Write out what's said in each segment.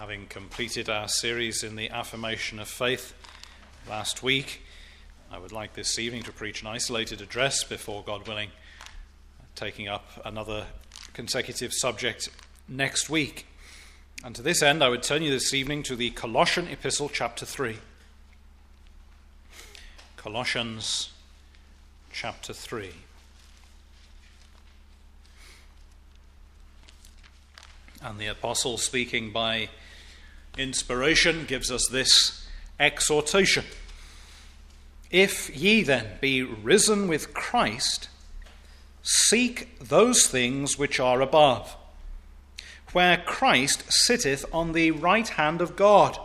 Having completed our series in the affirmation of faith last week, I would like this evening to preach an isolated address before, God willing, taking up another consecutive subject next week. And to this end, I would turn you this evening to the Colossian Epistle, chapter 3. Colossians, chapter 3. And the apostle, speaking by inspiration, gives us this exhortation. If ye then be risen with Christ, seek those things which are above, where Christ sitteth on the right hand of God.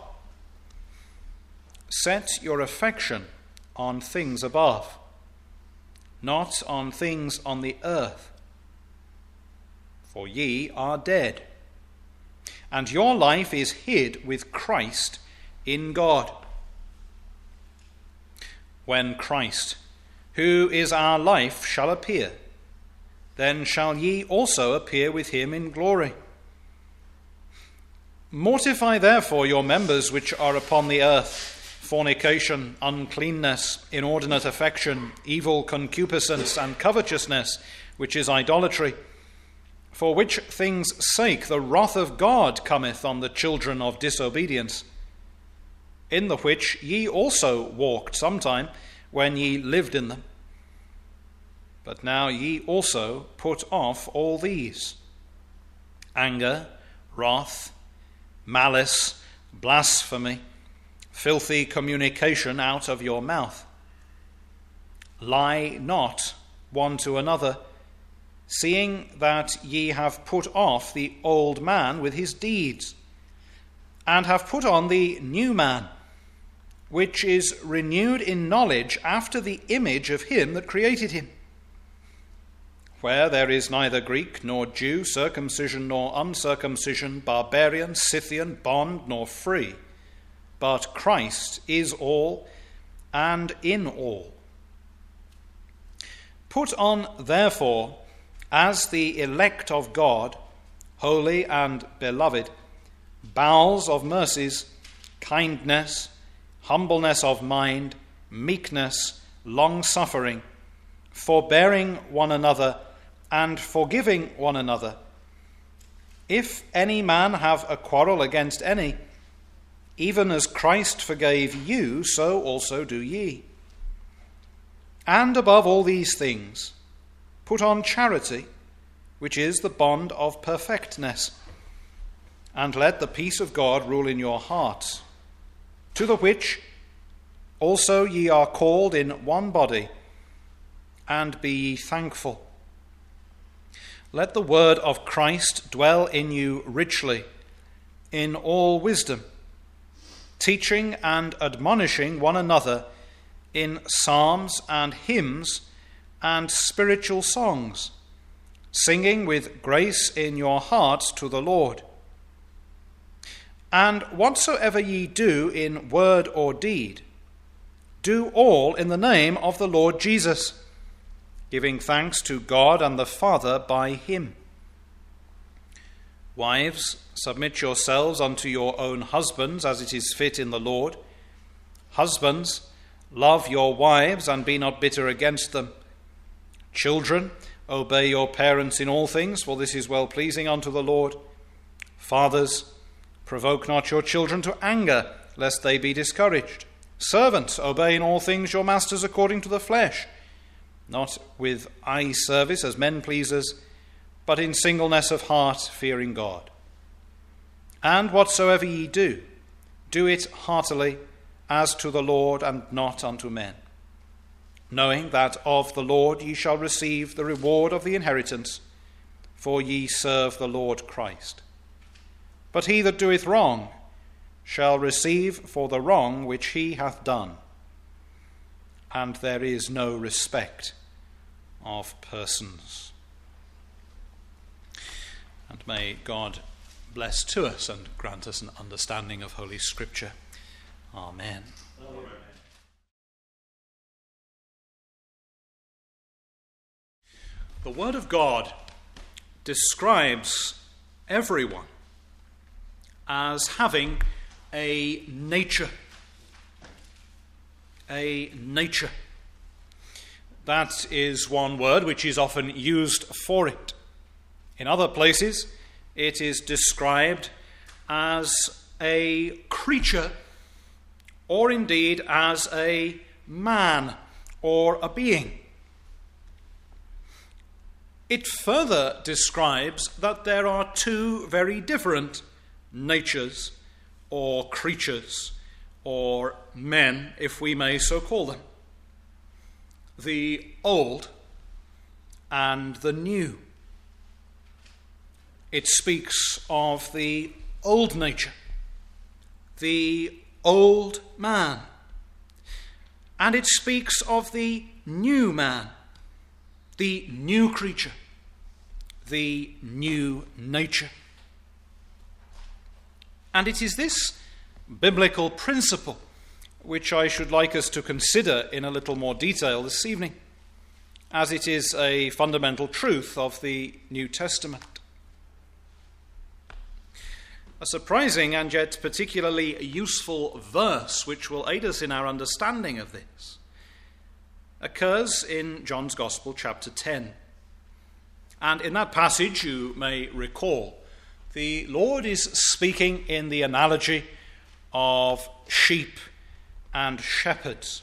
Set your affection on things above, not on things on the earth. For ye are dead, and your life is hid with Christ in God. When Christ, who is our life, shall appear, then shall ye also appear with him in glory. Mortify therefore your members which are upon the earth, fornication, uncleanness, inordinate affection, evil concupiscence, and covetousness, which is idolatry. For which things' sake the wrath of God cometh on the children of disobedience, in the which ye also walked sometime when ye lived in them. But now ye also put off all these: anger, wrath, malice, blasphemy, filthy communication out of your mouth. Lie not one to another, seeing that ye have put off the old man with his deeds, and have put on the new man, which is renewed in knowledge after the image of him that created him, where there is neither Greek nor Jew, circumcision nor uncircumcision, barbarian, Scythian, bond nor free, but Christ is all and in all. Put on, therefore, as the elect of God, holy and beloved, bowels of mercies, kindness, humbleness of mind, meekness, long-suffering, forbearing one another, and forgiving one another. If any man have a quarrel against any, even as Christ forgave you, so also do ye. And above all these things, put on charity, which is the bond of perfectness. And let the peace of God rule in your hearts, to the which also ye are called in one body, and be ye thankful. Let the word of Christ dwell in you richly, in all wisdom, teaching and admonishing one another in psalms and hymns and spiritual songs, singing with grace in your hearts to the Lord. And whatsoever ye do in word or deed, do all in the name of the Lord Jesus, giving thanks to God and the Father by him. Wives, submit yourselves unto your own husbands, as it is fit in the Lord. Husbands, love your wives, and be not bitter against them. Children, obey your parents in all things, for this is well-pleasing unto the Lord. Fathers, provoke not your children to anger, lest they be discouraged. Servants, obey in all things your masters according to the flesh, not with eye service as men pleasers, but in singleness of heart, fearing God. And whatsoever ye do, do it heartily, as to the Lord, and not unto men, knowing that of the Lord ye shall receive the reward of the inheritance, for ye serve the Lord Christ. But he that doeth wrong shall receive for the wrong which he hath done. And there is no respect of persons. And may God bless to us and grant us an understanding of Holy Scripture. Amen. Amen. The Word of God describes everyone as having a nature. A nature. That is one word which is often used for it. In other places, it is described as a creature, or indeed as a man or a being. It further describes that there are two very different natures or creatures or men, if we may so call them. The old and the new. It speaks of the old nature, the old man, and it speaks of the new man, the new creature, the new nature. And it is this biblical principle which I should like us to consider in a little more detail this evening, as it is a fundamental truth of the New Testament. A surprising and yet particularly useful verse which will aid us in our understanding of this occurs in John's Gospel, chapter 10. And in that passage, you may recall, the Lord is speaking in the analogy of sheep and shepherds,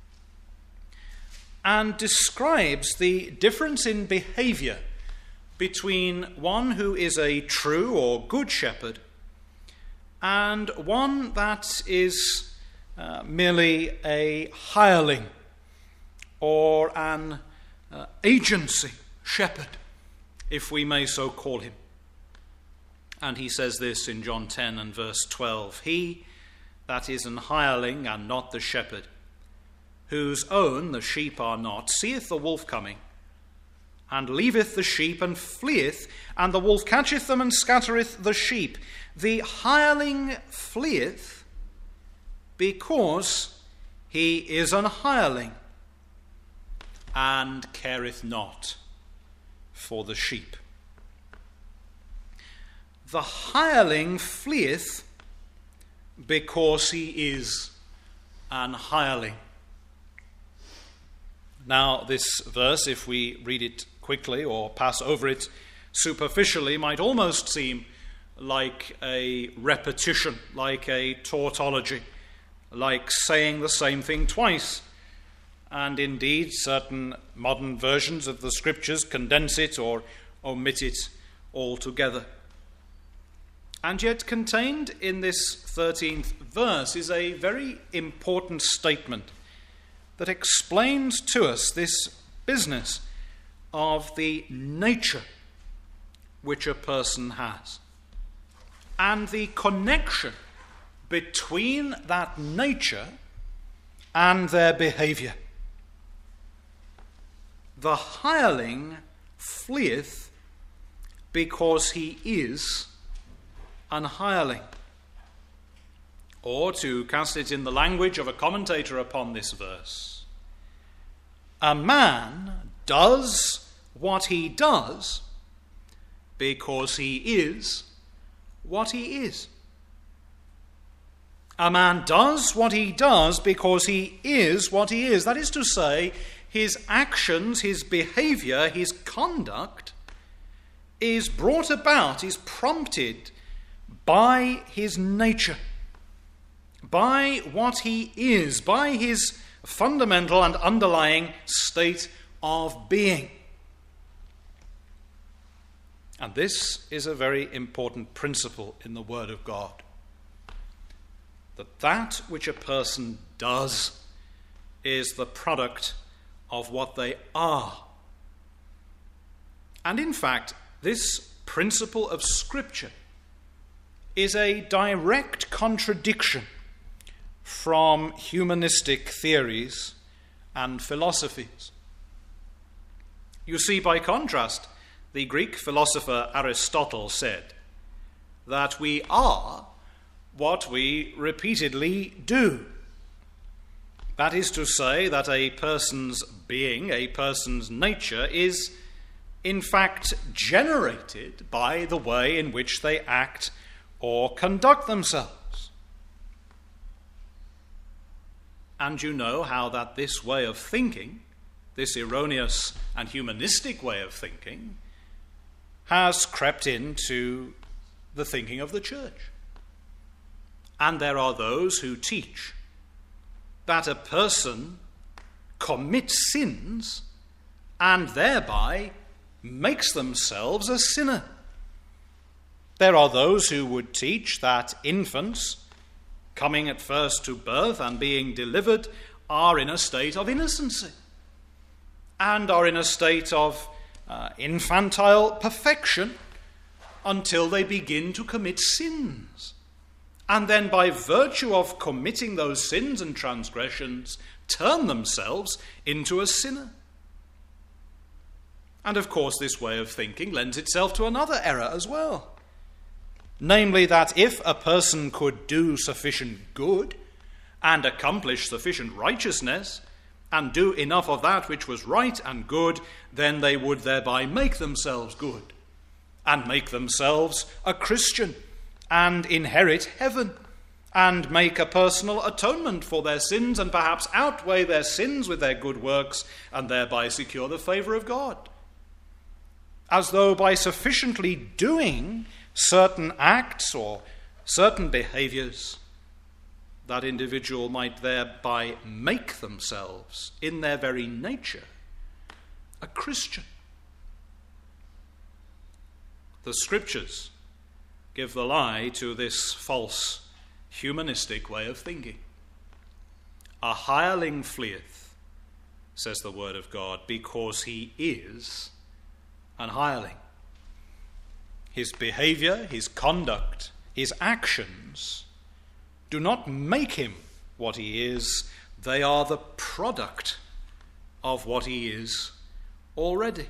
and describes the difference in behavior between one who is a true or good shepherd and one that is merely a hireling or an agency shepherd, if we may so call him. And he says this in John 10 and verse 12, "He that is an hireling and not the shepherd, whose own the sheep are not, seeth the wolf coming, and leaveth the sheep, and fleeth, and the wolf catcheth them, and scattereth the sheep. The hireling fleeth, because he is an hireling, and careth not for the sheep." The hireling fleeth because he is an hireling. Now, this verse, if we read it quickly or pass over it superficially, might almost seem like a repetition, like a tautology, like saying the same thing twice. And indeed, certain modern versions of the Scriptures condense it or omit it altogether. And yet contained in this 13th verse is a very important statement that explains to us this business of the nature which a person has, and the connection between that nature and their behavior. The hireling fleeth because he is an hireling. Or, to cast it in the language of a commentator upon this verse, a man does what he does because he is what he is. A man does what he does because he is what he is. That is to say, his actions, his behavior, his conduct is brought about, is prompted by his nature, by what he is, by his fundamental and underlying state of being. And this is a very important principle in the Word of God, that which a person does is the product of what they are. And in fact, this principle of Scripture is a direct contradiction from humanistic theories and philosophies. You see, by contrast, the Greek philosopher Aristotle said that we are what we repeatedly do. That is to say, that a person's being, a person's nature, is in fact generated by the way in which they act or conduct themselves. And you know how that this way of thinking, this erroneous and humanistic way of thinking, has crept into the thinking of the church. And there are those who teach that a person commits sins and thereby makes themselves a sinner. There are those who would teach that infants, coming at first to birth and being delivered, are in a state of innocency and are in a state of infantile perfection until they begin to commit sins. And then by virtue of committing those sins and transgressions, turn themselves into a sinner. And of course, this way of thinking lends itself to another error as well. Namely, that if a person could do sufficient good and accomplish sufficient righteousness and do enough of that which was right and good, then they would thereby make themselves good and make themselves a Christian and inherit heaven and make a personal atonement for their sins and perhaps outweigh their sins with their good works and thereby secure the favor of God. As though by sufficiently doing certain acts or certain behaviors, that individual might thereby make themselves, in their very nature, a Christian. The Scriptures give the lie to this false humanistic way of thinking. A hireling fleeth, says the word of God, because he is an hireling. His behavior, his conduct, his actions do not make him what he is. They are the product of what he is already.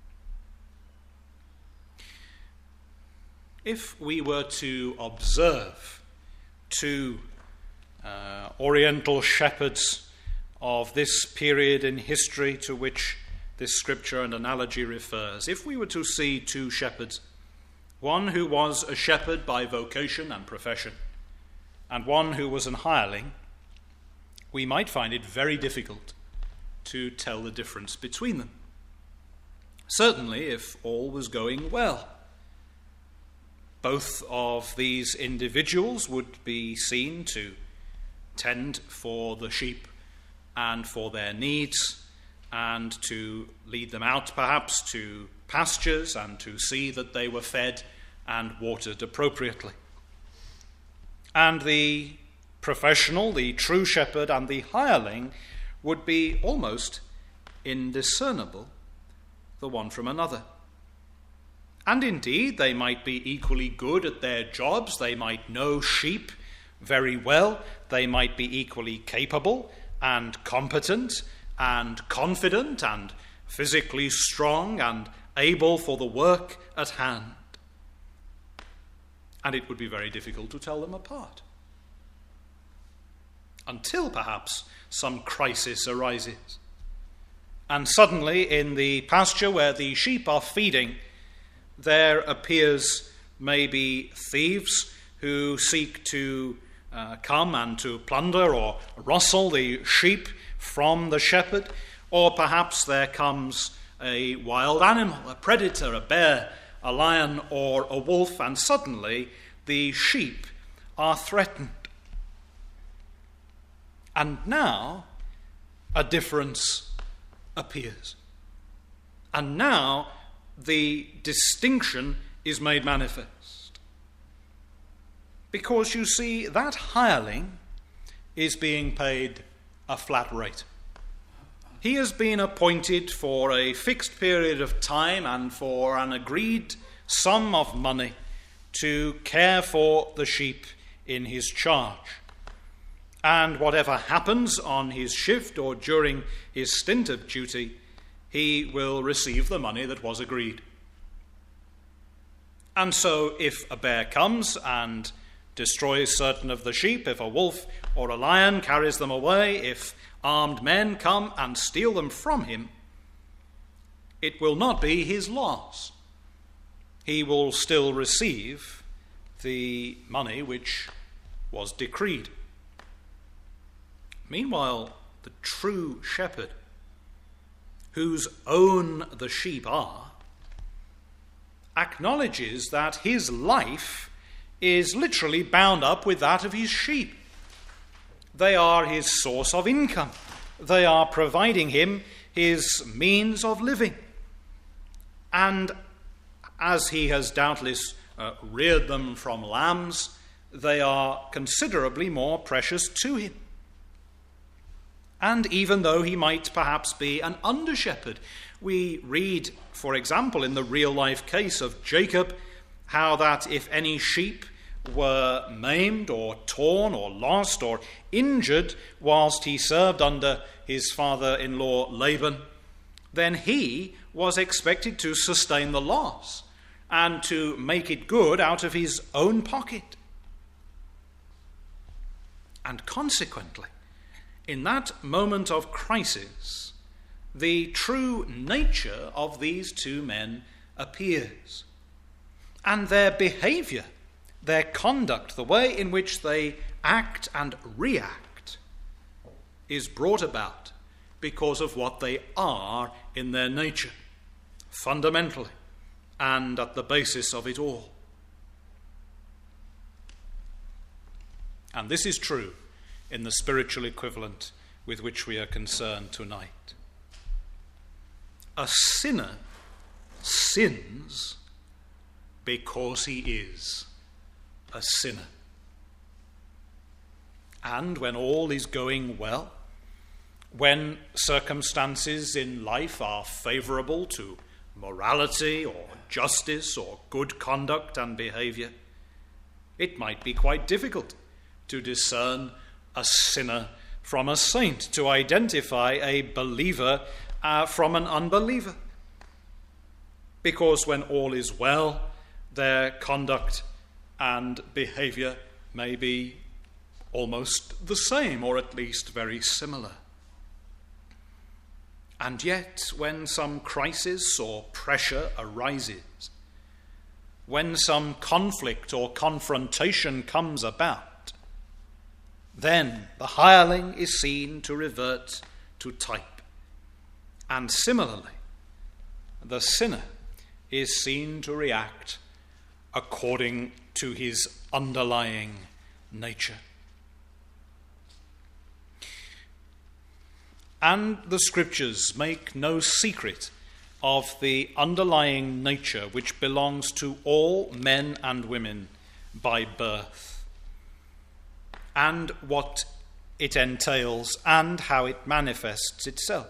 If we were to observe two Oriental shepherds of this period in history to which this scripture and analogy refers, if we were to see two shepherds, one who was a shepherd by vocation and profession, and one who was an hireling, we might find it very difficult to tell the difference between them. Certainly, if all was going well, both of these individuals would be seen to tend for the sheep and for their needs, and to lead them out perhaps to pastures and to see that they were fed and watered appropriately. And the professional, the true shepherd, and the hireling would be almost indiscernible, the one from another. And indeed, they might be equally good at their jobs. They might know sheep very well. They might be equally capable and competent and confident and physically strong and able for the work at hand. And it would be very difficult to tell them apart, until perhaps some crisis arises. And suddenly, in the pasture where the sheep are feeding, there appears maybe thieves who seek to come and to plunder or rustle the sheep from the shepherd, or perhaps there comes a wild animal, a predator, a bear, a lion, or a wolf, and suddenly the sheep are threatened. And now a difference appears. And now the distinction is made manifest. Because you see, that hireling is being paid a flat rate. He has been appointed for a fixed period of time and for an agreed sum of money to care for the sheep in his charge. And whatever happens on his shift or during his stint of duty, he will receive the money that was agreed. And so if a bear comes and destroys certain of the sheep, if a wolf or a lion carries them away, if armed men come and steal them from him, it will not be his loss. He will still receive the money which was decreed. Meanwhile, the true shepherd, whose own the sheep are, acknowledges that his life is literally bound up with that of his sheep. They are his source of income. They are providing him his means of living. And as he has doubtless reared them from lambs, they are considerably more precious to him. And even though he might perhaps be an under-shepherd, we read, for example, in the real-life case of Jacob, how that if any sheep were maimed or torn or lost or injured whilst he served under his father-in-law Laban, then he was expected to sustain the loss and to make it good out of his own pocket. And consequently, in that moment of crisis, the true nature of these two men appears. And their behavior, their conduct, the way in which they act and react, is brought about because of what they are in their nature, fundamentally, and at the basis of it all. And this is true in the spiritual equivalent with which we are concerned tonight. A sinner sins because he is a sinner. And when all is going well, when circumstances in life are favorable to morality or justice or good conduct and behavior, it might be quite difficult to discern a sinner from a saint, to identify a believer from an unbeliever. Because when all is well, their conduct and behavior may be almost the same, or at least very similar. And yet, when some crisis or pressure arises, when some conflict or confrontation comes about, then the hireling is seen to revert to type. And similarly, the sinner is seen to react according to his underlying nature. And the Scriptures make no secret of the underlying nature which belongs to all men and women by birth, and what it entails and how it manifests itself.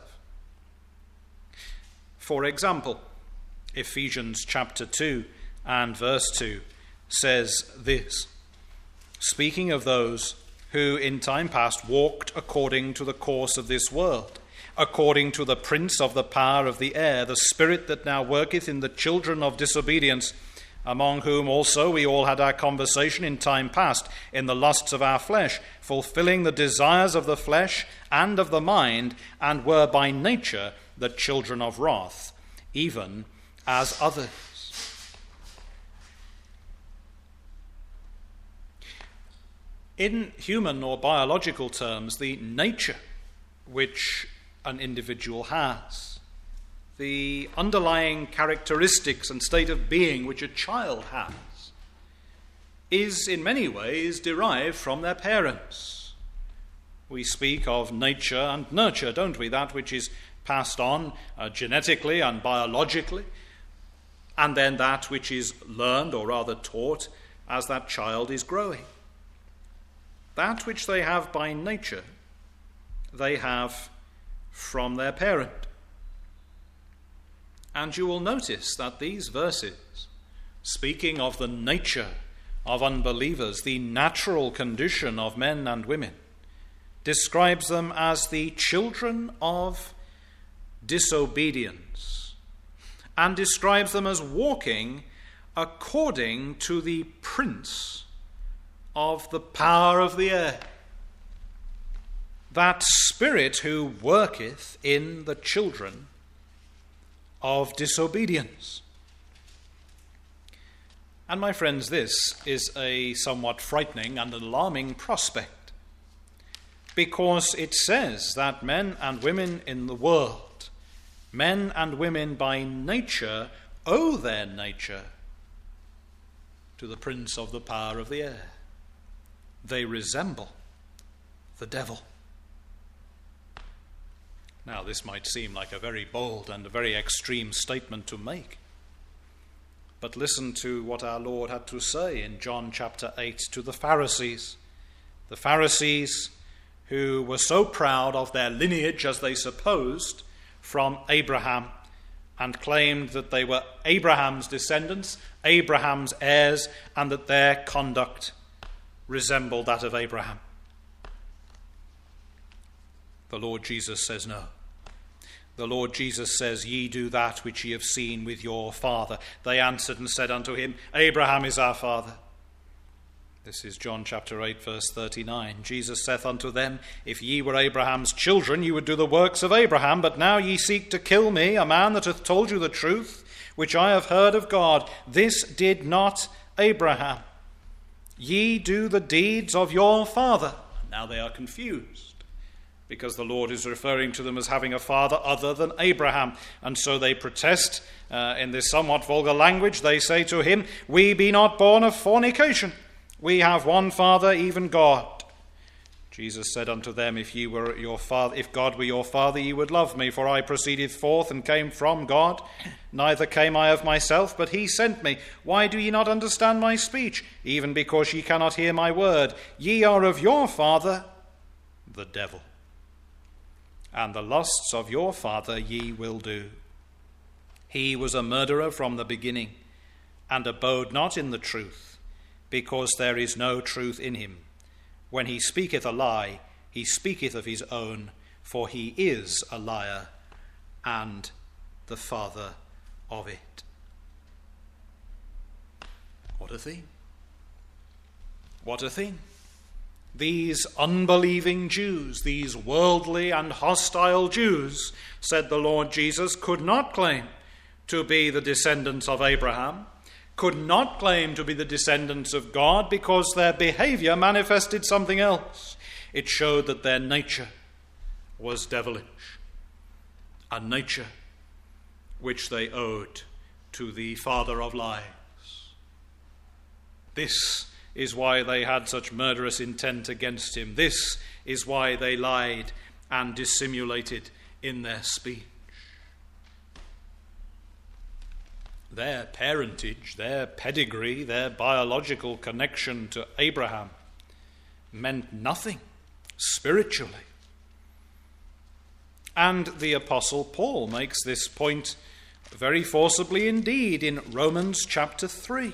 For example, Ephesians chapter 2 and verse 2 says this, speaking of those who in time past walked according to the course of this world, according to the prince of the power of the air, the spirit that now worketh in the children of disobedience, among whom also we all had our conversation in time past, in the lusts of our flesh, fulfilling the desires of the flesh and of the mind, and were by nature the children of wrath, even as others. In human or biological terms, the nature which an individual has, the underlying characteristics and state of being which a child has, is in many ways derived from their parents. We speak of nature and nurture, don't we? That which is passed on genetically and biologically, and then that which is learned, or rather taught, as that child is growing. That which they have by nature, they have from their parent. And you will notice that these verses, speaking of the nature of unbelievers, the natural condition of men and women, describes them as the children of disobedience, and describes them as walking according to the prince of the power of the air, that spirit who worketh in the children of disobedience. And my friends, this is a somewhat frightening and alarming prospect, because it says that men and women in the world, men and women by nature, owe their nature to the prince of the power of the air. They resemble the devil. Now, this might seem like a very bold and a very extreme statement to make. But listen to what our Lord had to say in John chapter 8 to the Pharisees. The Pharisees who were so proud of their lineage, as they supposed, from Abraham, and claimed that they were Abraham's descendants, Abraham's heirs, and that their conduct resembled that of Abraham. The Lord Jesus says no. The Lord Jesus says, "Ye do that which ye have seen with your father." They answered and said unto him, "Abraham is our father." This is John chapter 8, verse 39. Jesus saith unto them, "If ye were Abraham's children, ye would do the works of Abraham. But now ye seek to kill me, a man that hath told you the truth, which I have heard of God. This did not Abraham. Ye do the deeds of your father." Now they are confused, because the Lord is referring to them as having a father other than Abraham. And so they protest in this somewhat vulgar language. They say to him, "We be not born of fornication. We have one Father, even God." Jesus said unto them, If God were your father, ye would love me, for I proceeded forth and came from God. Neither came I of myself, but he sent me. Why do ye not understand my speech? Even because ye cannot hear my word. Ye are of your father, the devil, and the lusts of your father ye will do. He was a murderer from the beginning, and abode not in the truth, because there is no truth in him. When he speaketh a lie, he speaketh of his own, for he is a liar and the father of it. What a thing! What a thing! These unbelieving Jews, these worldly and hostile Jews, said the Lord Jesus, could not claim to be the descendants of Abraham, could not claim to be the descendants of God, because their behavior manifested something else. It showed that their nature was devilish, a nature which they owed to the father of lies. This is why they had such murderous intent against him. This is why they lied and dissimulated in their speech. Their parentage, their pedigree, their biological connection to Abraham meant nothing spiritually. And the Apostle Paul makes this point very forcibly indeed in Romans chapter 3.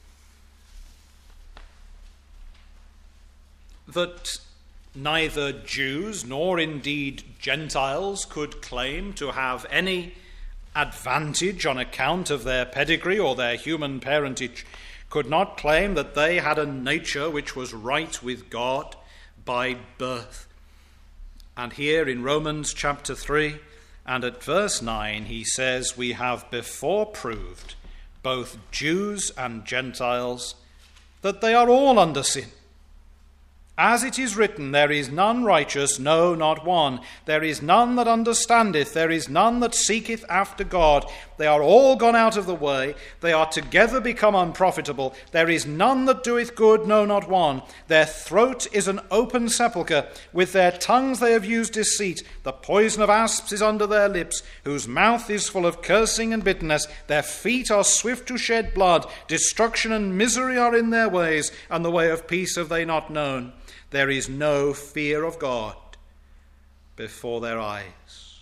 That neither Jews nor indeed Gentiles could claim to have any advantage on account of their pedigree or their human parentage, could not claim that they had a nature which was right with God by birth. And here in Romans chapter 3 and at verse 9 he says, "We have before proved, both Jews and Gentiles, that they are all under sin. As it is written, there is none righteous, no, not one. There is none that understandeth, there is none that seeketh after God. They are all gone out of the way, they are together become unprofitable. There is none that doeth good, no, not one. Their throat is an open sepulchre, with their tongues they have used deceit. The poison of asps is under their lips, whose mouth is full of cursing and bitterness. Their feet are swift to shed blood. Destruction and misery are in their ways, and the way of peace have they not known. There is no fear of God before their eyes."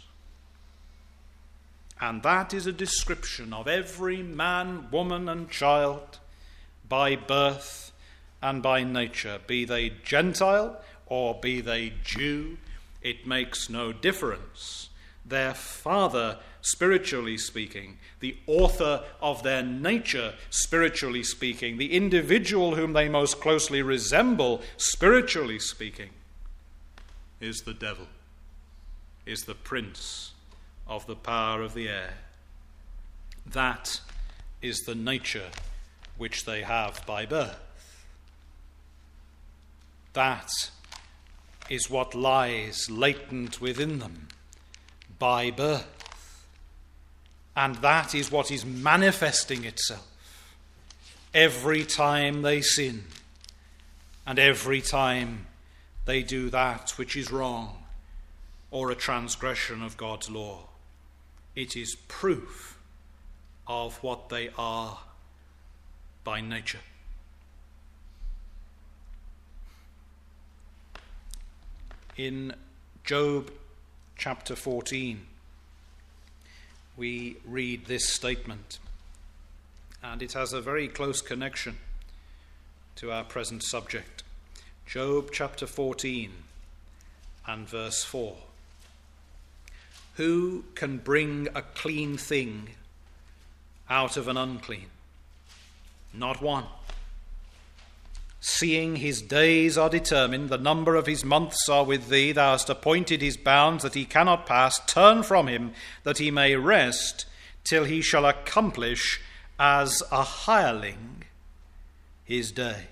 And that is a description of every man, woman, and child by birth and by nature. Be they Gentile or be they Jew, it makes no difference. Their father, spiritually speaking, the author of their nature, spiritually speaking, the individual whom they most closely resemble, spiritually speaking, is the devil, is the prince of the power of the air. That is the nature which they have by birth. That is what lies latent within them by birth. And that is what is manifesting itself every time they sin and every time they do that which is wrong or a transgression of God's law. It is proof of what they are by nature. In Job chapter 14, we read this statement, and it has a very close connection to our present subject. Job chapter 14 and verse 4. Who can bring a clean thing out of an unclean? Not one. Seeing his days are determined, the number of his months are with thee, thou hast appointed his bounds that he cannot pass. Turn from him that he may rest till he shall accomplish as a hireling his day.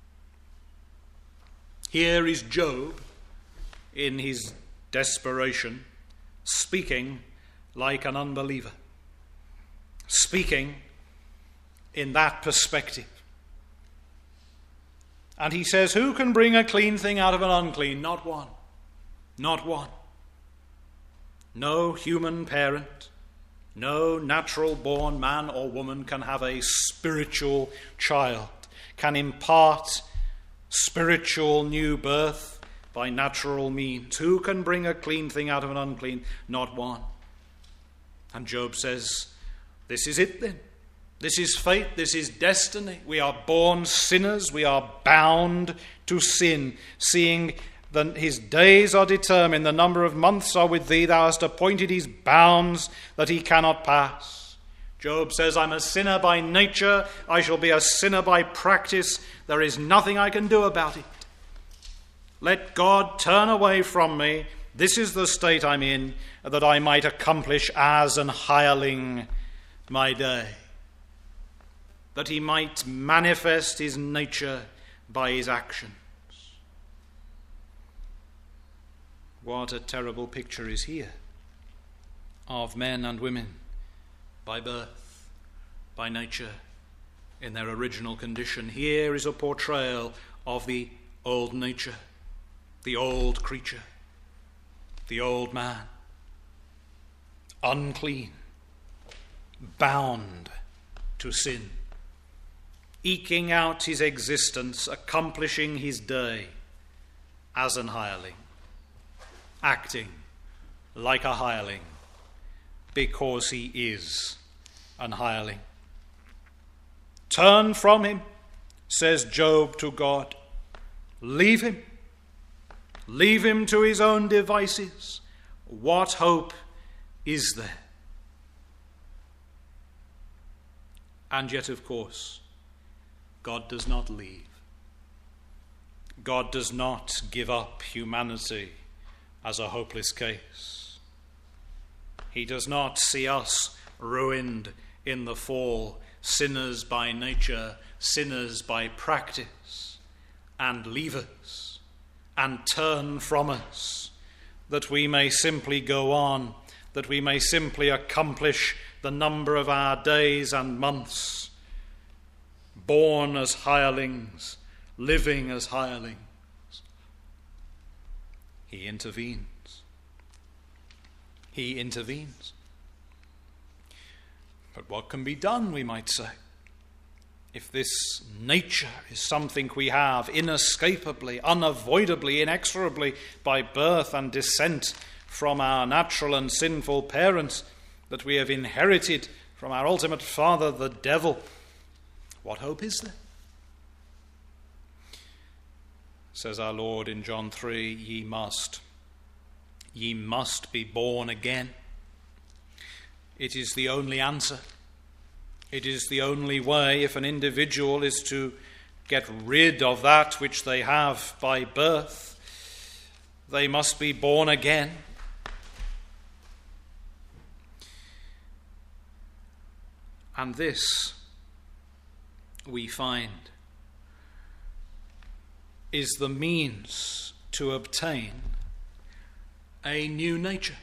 Here is Job in his desperation, speaking like an unbeliever, speaking in that perspective. And he says, who can bring a clean thing out of an unclean? Not one. Not one. No human parent, no natural-born man or woman can have a spiritual child, can impart spiritual new birth by natural means. Who can bring a clean thing out of an unclean? Not one. And Job says, this is it then. This is fate, this is destiny. We are born sinners, we are bound to sin, seeing that his days are determined, the number of months are with thee, thou hast appointed his bounds that he cannot pass. Job says, I'm a sinner by nature, I shall be a sinner by practice, there is nothing I can do about it. Let God turn away from me, this is the state I'm in, that I might accomplish as an hireling my day. That he might manifest his nature by his actions. What a terrible picture is here of men and women by birth, by nature, in their original condition. Here is a portrayal of the old nature, the old creature, the old man, unclean, bound to sin, eking out his existence, accomplishing his day as an hireling, acting like a hireling because he is an hireling. Turn from him, says Job to God. Leave him. Leave him to his own devices. What hope is there? And yet, of course, God does not leave. God does not give up humanity as a hopeless case. He does not see us ruined in the fall, sinners by nature, sinners by practice, and leave us and turn from us, that we may simply go on, that we may simply accomplish the number of our days and months, born as hirelings, living as hirelings. He intervenes. He intervenes. But what can be done, we might say, if this nature is something we have inescapably, unavoidably, inexorably by birth and descent from our natural and sinful parents, that we have inherited from our ultimate father, the devil? What hope is there? Says our Lord in John 3, ye must be born again. It is the only answer. It is the only way if an individual is to get rid of that which they have by birth. They must be born again. And this we find, is the means to obtain a new nature.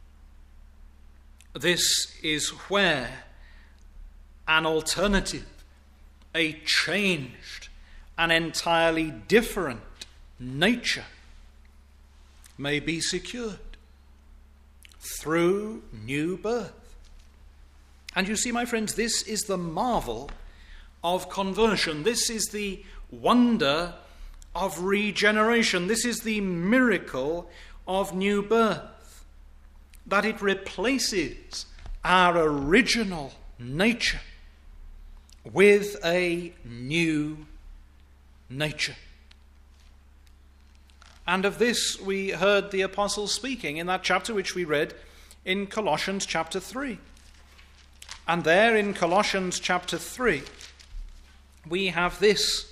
This is where an alternative, a changed, an entirely different nature may be secured through new birth. And you see, my friends, this is the marvel of conversion. This is the wonder of regeneration. This is the miracle of new birth, that it replaces our original nature with a new nature. And of this we heard the apostle speaking in that chapter which we read in Colossians chapter 3. And there in Colossians chapter 3, we have this.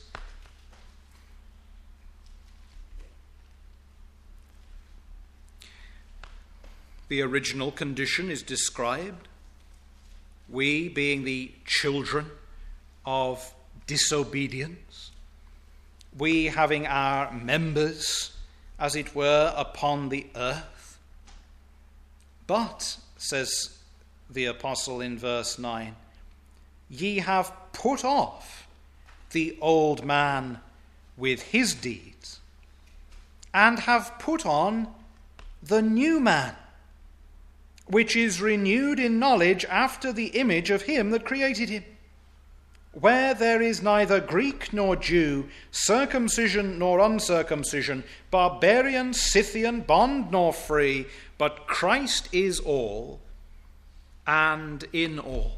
The original condition is described. We being the children of disobedience. We having our members, as it were, upon the earth. But, says the apostle in verse 9, ye have put off the old man with his deeds, and have put on the new man, which is renewed in knowledge after the image of him that created him, where there is neither Greek nor Jew, circumcision nor uncircumcision, barbarian, Scythian, bond nor free, but Christ is all, and in all.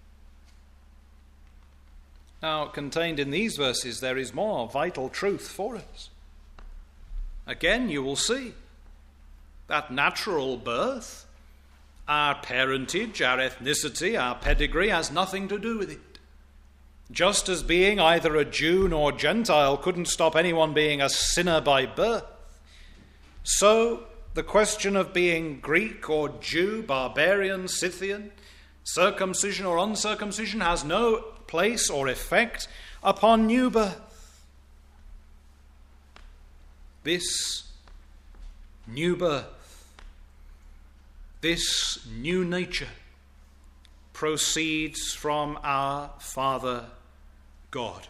Now, contained in these verses, there is more vital truth for us. Again, you will see that natural birth, our parentage, our ethnicity, our pedigree, has nothing to do with it. Just as being either a Jew nor Gentile couldn't stop anyone being a sinner by birth, so the question of being Greek or Jew, barbarian, Scythian, circumcision or uncircumcision has no place or effect upon new birth. This new birth, this new nature, proceeds from our Father God.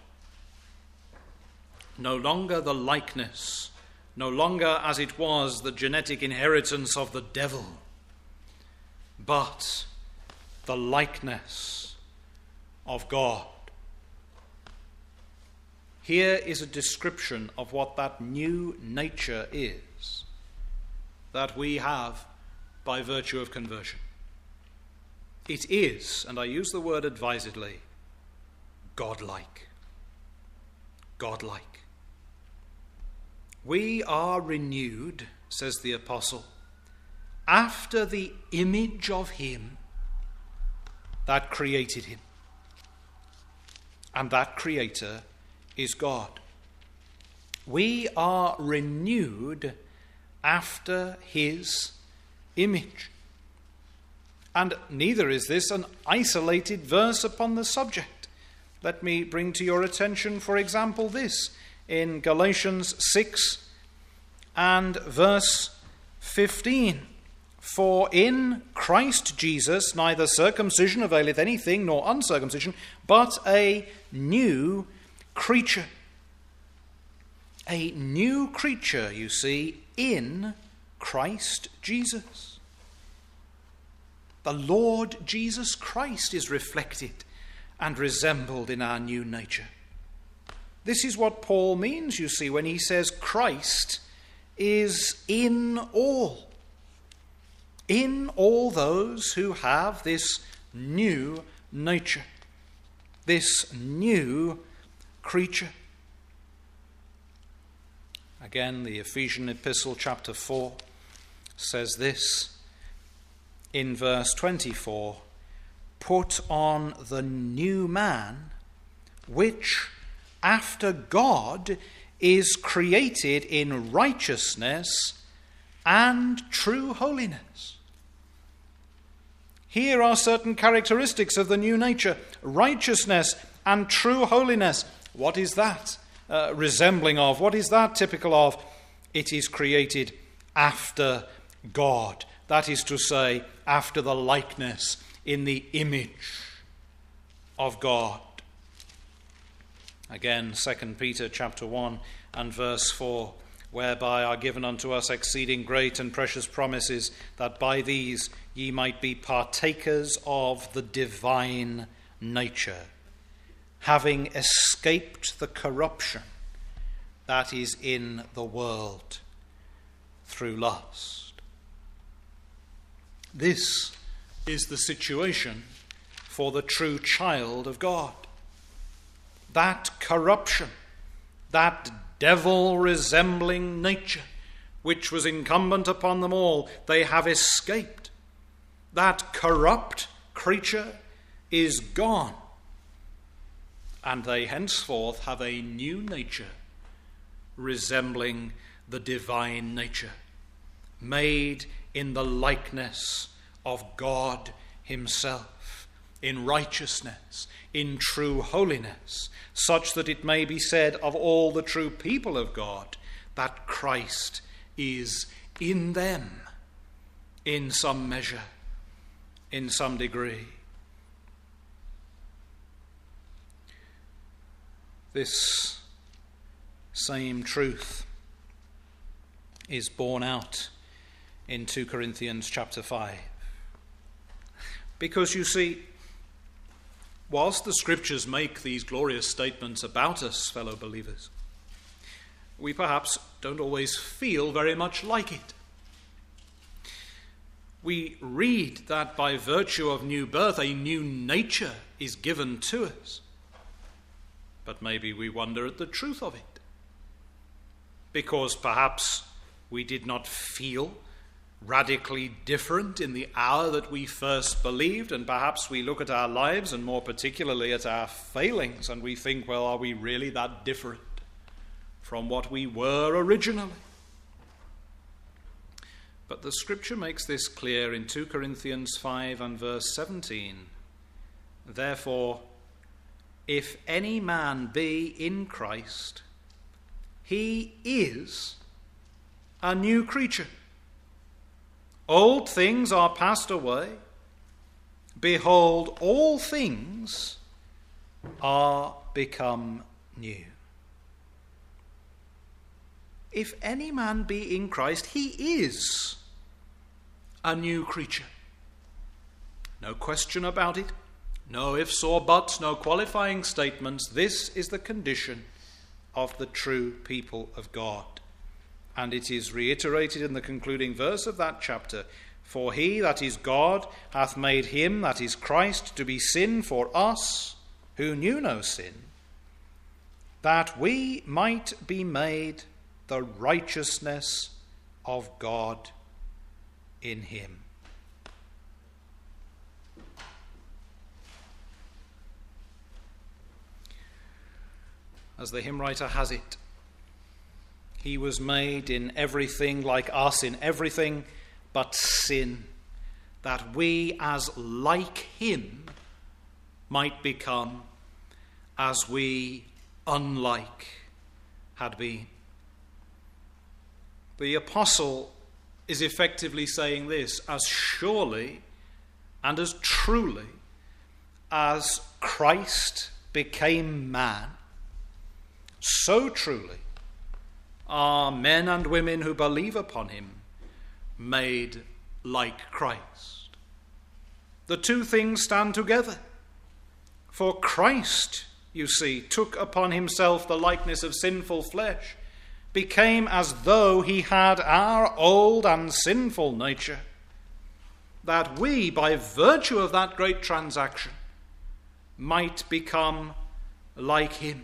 No longer the likeness, no longer as it was the genetic inheritance of the devil, but the likeness of God. Here is a description of what that new nature is that we have by virtue of conversion. It is, and I use the word advisedly, godlike. Godlike. We are renewed, says the apostle, after the image of him that created him. And that creator is God. We are renewed after his image. And neither is this an isolated verse upon the subject. Let me bring to your attention, for example, this in Galatians 6 and verse 15. For in Christ Jesus neither circumcision availeth anything, nor uncircumcision, but a new creature. A new creature, you see, in Christ Jesus. The Lord Jesus Christ is reflected and resembled in our new nature. This is what Paul means, you see, when he says Christ is in all those who have this new nature, this new creature. Again, the Ephesian epistle, chapter 4, says this in verse 24, put on the new man, which after God is created in righteousness and true holiness. Here are certain characteristics of the new nature: righteousness and true holiness. What is that resembling of? What is that typical of? It is created after God. That is to say, after the likeness, in the image of God. Again, 2 Peter chapter 1 and verse 4, whereby are given unto us exceeding great and precious promises, that by these ye might be partakers of the divine nature, having escaped the corruption that is in the world through lust. This is the situation for the true child of God. That corruption, that devil-resembling nature which was incumbent upon them all, they have escaped. That corrupt creature is gone, and they henceforth have a new nature resembling the divine nature, made in the likeness of God himself, in righteousness, in true holiness, such that it may be said of all the true people of God that Christ is in them in some measure, in some degree. This same truth is borne out in 2 Corinthians chapter 5. Because you see, whilst the scriptures make these glorious statements about us, fellow believers, we perhaps don't always feel very much like it. We read that by virtue of new birth, a new nature is given to us. But maybe we wonder at the truth of it, because perhaps we did not feel radically different in the hour that we first believed, and perhaps we look at our lives and more particularly at our failings and we think, well, are we really that different from what we were originally? But the scripture makes this clear in 2 Corinthians 5 and verse 17. Therefore, if any man be in Christ, he is a new creature. Old things are passed away. Behold, all things are become new. If any man be in Christ, he is a new creature. No question about it. No ifs or buts, no qualifying statements. This is the condition of the true people of God. And it is reiterated in the concluding verse of that chapter. For he, that is God, hath made him, that is Christ, to be sin for us, who knew no sin, that we might be made the righteousness of God in him. As the hymn writer has it, he was made in everything like us, in everything but sin, that we as like him might become as we unlike had been. The apostle is effectively saying this: as surely and as truly as Christ became man, so truly are men and women who believe upon him made like Christ. The two things stand together. For Christ, you see, took upon himself the likeness of sinful flesh, became as though he had our old and sinful nature, that we, by virtue of that great transaction, might become like him.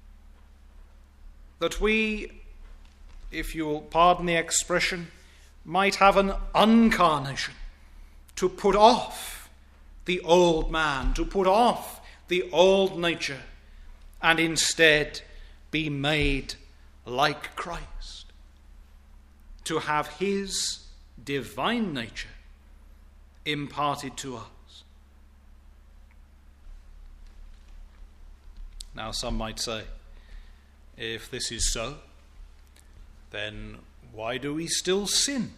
That we, if you will pardon the expression, might have an uncarnation, to put off the old man, to put off the old nature, and instead be made like Christ, to have his divine nature imparted to us. Now some might say, if this is so, then why do we still sin?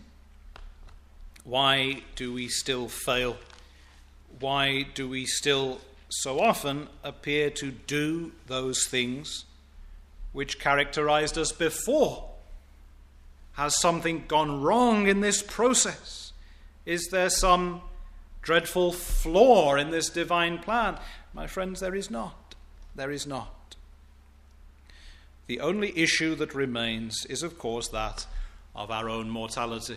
Why do we still fail? Why do we still so often appear to do those things which characterized us before? Has something gone wrong in this process? Is there some dreadful flaw in this divine plan? My friends, there is not. There is not. The only issue that remains is, of course, that of our own mortality.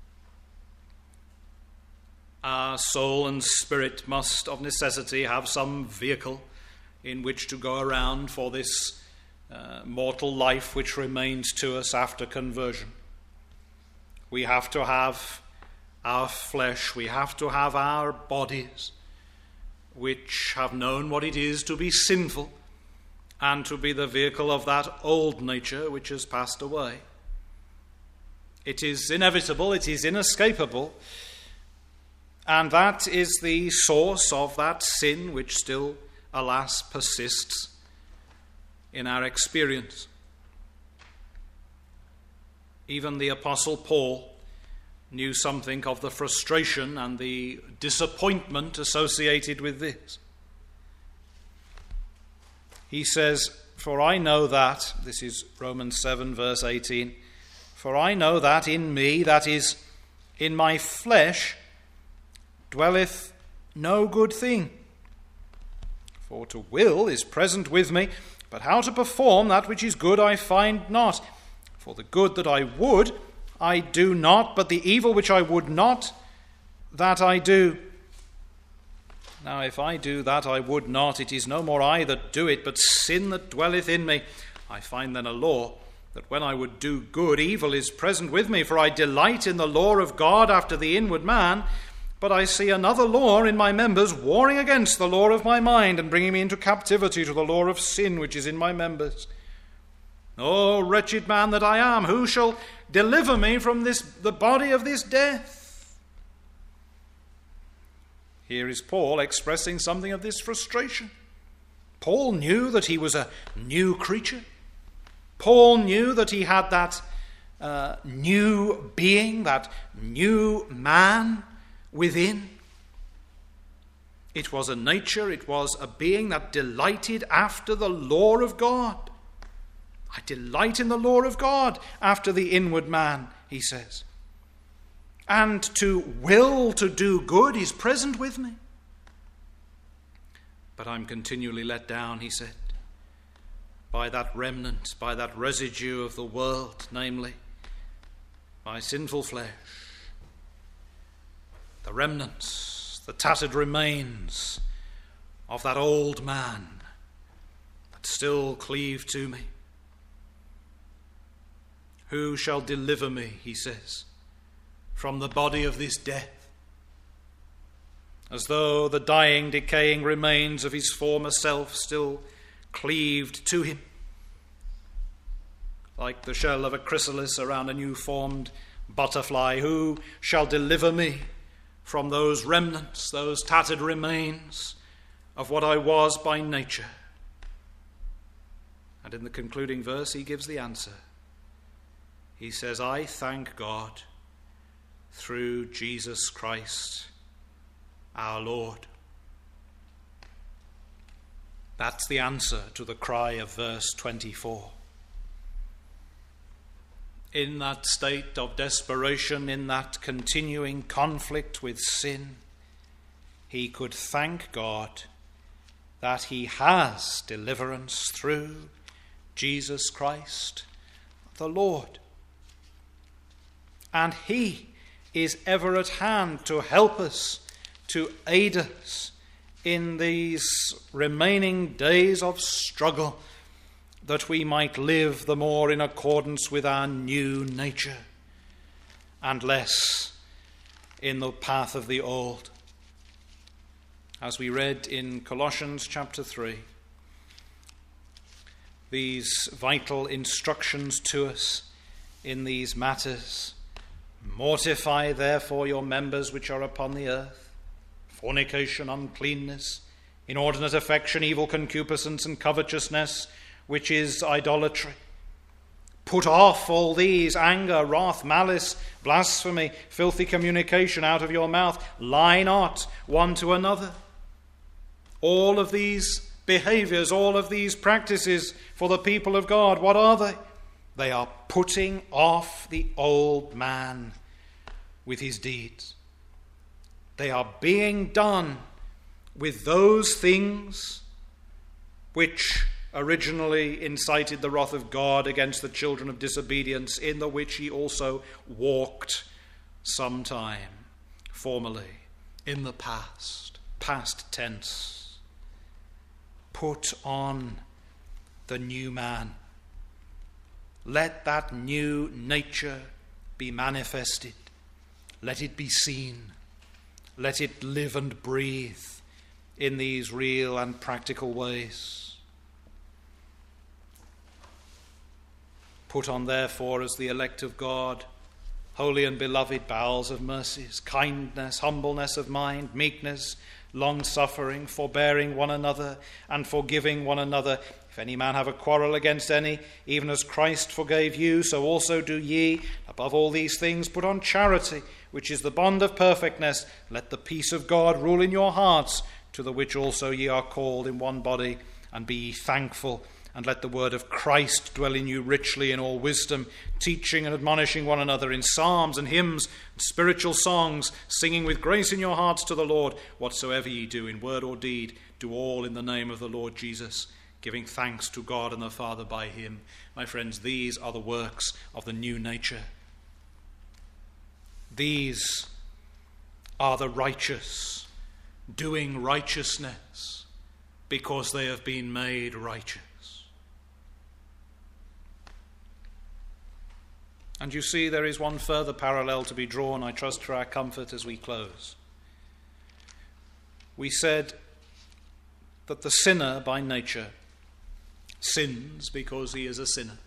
Our soul and spirit must of necessity have some vehicle in which to go around for this mortal life which remains to us after conversion. We have to have our flesh, we have to have our bodies, which have known what it is to be sinful and to be the vehicle of that old nature which has passed away. It is inevitable, it is inescapable, and that is the source of that sin which still, alas, persists in our experience. Even the Apostle Paul knew something of the frustration and the disappointment associated with this. He says, "For I know that," this is Romans 7 verse 18, "for I know that in me, that is, in my flesh, dwelleth no good thing. For to will is present with me, but how to perform that which is good I find not. For the good that I would, I do not, but the evil which I would not, that I do. Now if I do that I would not, it is no more I that do it, but sin that dwelleth in me. I find then a law, that when I would do good, evil is present with me. For I delight in the law of God after the inward man, but I see another law in my members, warring against the law of my mind, and bringing me into captivity to the law of sin which is in my members. O wretched man that I am, who shall deliver me from the body of this death?" Here is Paul expressing something of this frustration. Paul knew that he was a new creature. Paul knew that he had that new being, that new man within. It was a nature, it was a being that delighted after the law of God. I delight in the law of God after the inward man, he says. And to will to do good is present with me. But I'm continually let down, he said, by that remnant, by that residue of the world, namely, my sinful flesh. The remnants, the tattered remains of that old man that still cleave to me. Who shall deliver me, he says, from the body of this death? As though the dying, decaying remains of his former self still cleaved to him. Like the shell of a chrysalis around a new-formed butterfly, who shall deliver me from those remnants, those tattered remains of what I was by nature? And in the concluding verse, he gives the answer. He says, I thank God through Jesus Christ, our Lord. That's the answer to the cry of verse 24. In that state of desperation, in that continuing conflict with sin, he could thank God that he has deliverance through Jesus Christ, the Lord. And he is ever at hand to help us, to aid us in these remaining days of struggle, that we might live the more in accordance with our new nature and less in the path of the old. As we read in Colossians chapter 3, these vital instructions to us in these matters. Mortify therefore your members which are upon the earth, fornication, uncleanness, inordinate affection, evil concupiscence, and covetousness, which is idolatry. Put off all these: anger, wrath, malice, blasphemy, filthy communication out of your mouth. Lie not one to another. All of these behaviors, all of these practices for the people of God, what are they? They are putting off the old man with his deeds. They are being done with those things which originally incited the wrath of God against the children of disobedience, in the which he also walked sometime, formerly, in the past tense. Put on the new man. Let that new nature be manifested. Let it be seen. Let it live and breathe in these real and practical ways. Put on, therefore, as the elect of God, holy and beloved, bowels of mercies, kindness, humbleness of mind, meekness, long-suffering, forbearing one another, and forgiving one another. If any man have a quarrel against any, even as Christ forgave you, so also do ye. Above all these things put on charity, which is the bond of perfectness. Let the peace of God rule in your hearts, to the which also ye are called in one body, and be ye thankful. And let the word of Christ dwell in you richly in all wisdom, teaching and admonishing one another in psalms and hymns and spiritual songs, singing with grace in your hearts to the Lord. Whatsoever ye do in word or deed, do all in the name of the Lord Jesus, giving thanks to God and the Father by him. My friends, these are the works of the new nature. These are the righteous doing righteousness because they have been made righteous. And you see, there is one further parallel to be drawn, I trust, for our comfort as we close. We said that the sinner by nature sins because he is a sinner.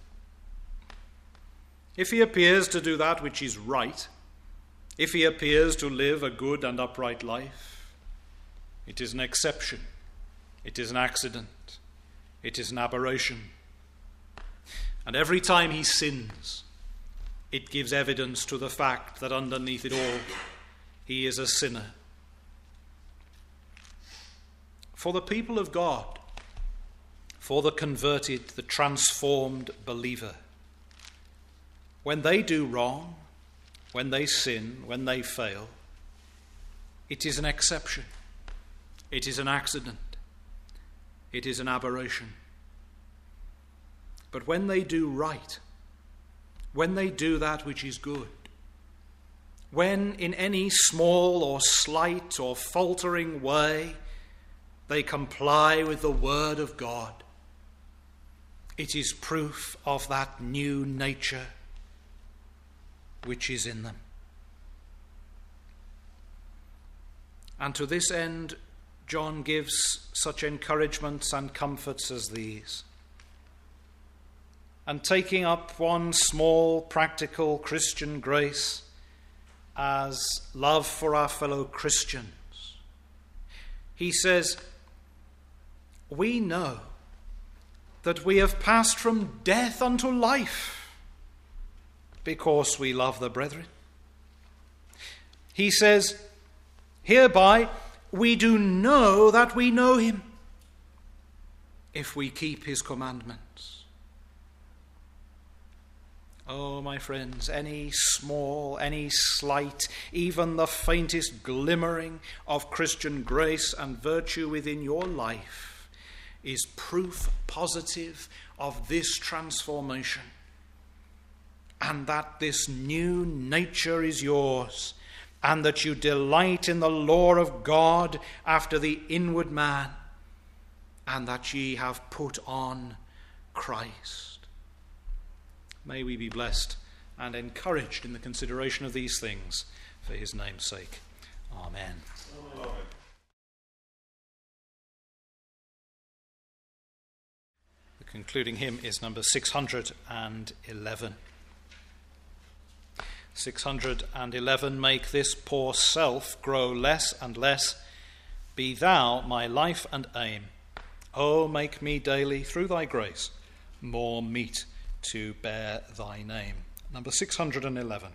If he appears to do that which is right, if he appears to live a good and upright life, it is an exception, it is an accident, it is an aberration. And every time he sins, it gives evidence to the fact that underneath it all, he is a sinner. For the people of God, for the converted, the transformed believer, when they do wrong, when they sin, when they fail, it is an exception. It is an accident. It is an aberration. But when they do right, when they do that which is good, when in any small or slight or faltering way they comply with the word of God, it is proof of that new nature which is in them. And to this end, John gives such encouragements and comforts as these. And taking up one small practical Christian grace as love for our fellow Christians, he says, we know that we have passed from death unto life because we love the brethren. He says, hereby we do know that we know him, if we keep his commandments. Oh, my friends, any small, any slight, even the faintest glimmering of Christian grace and virtue within your life is proof positive of this transformation, and that this new nature is yours, and that you delight in the law of God after the inward man, and that ye have put on Christ. May we be blessed and encouraged in the consideration of these things for his name's sake. Amen. Amen. The concluding hymn is number 611. 611, make this poor self grow less and less, be thou my life and aim. O make me daily, through thy grace, more meet to bear thy name. Number 611.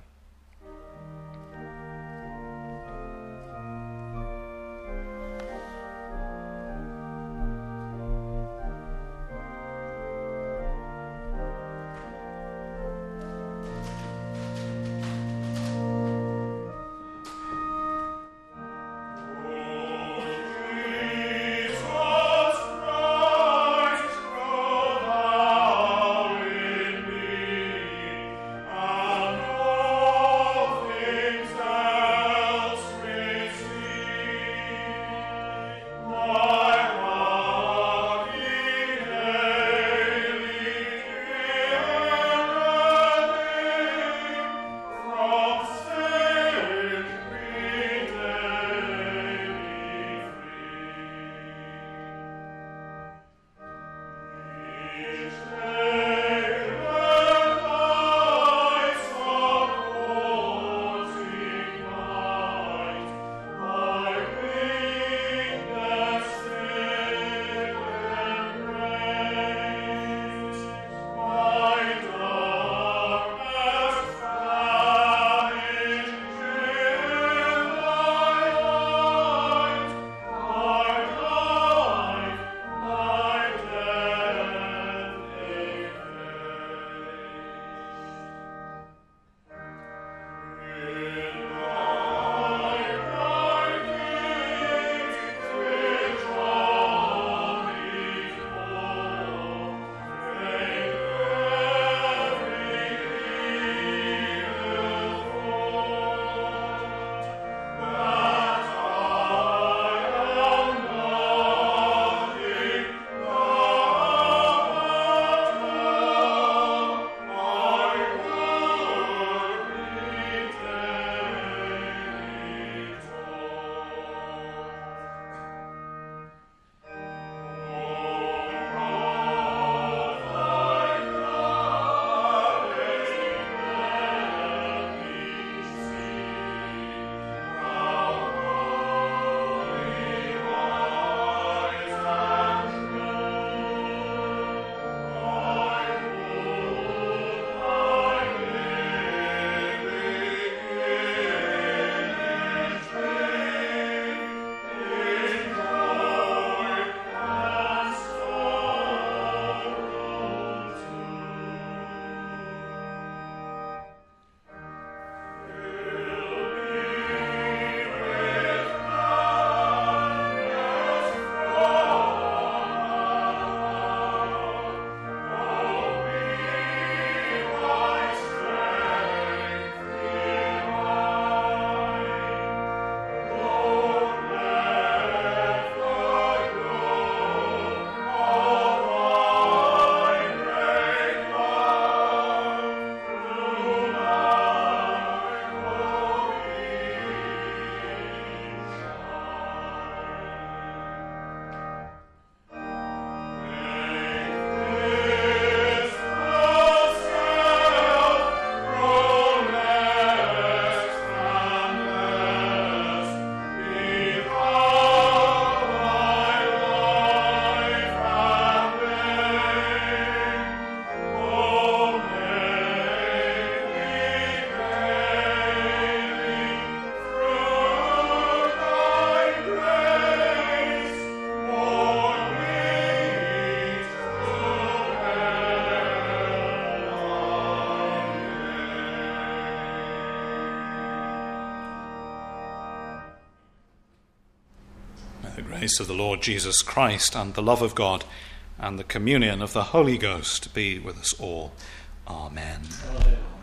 The grace of the Lord Jesus Christ and the love of God and the communion of the Holy Ghost be with us all. Amen. Amen.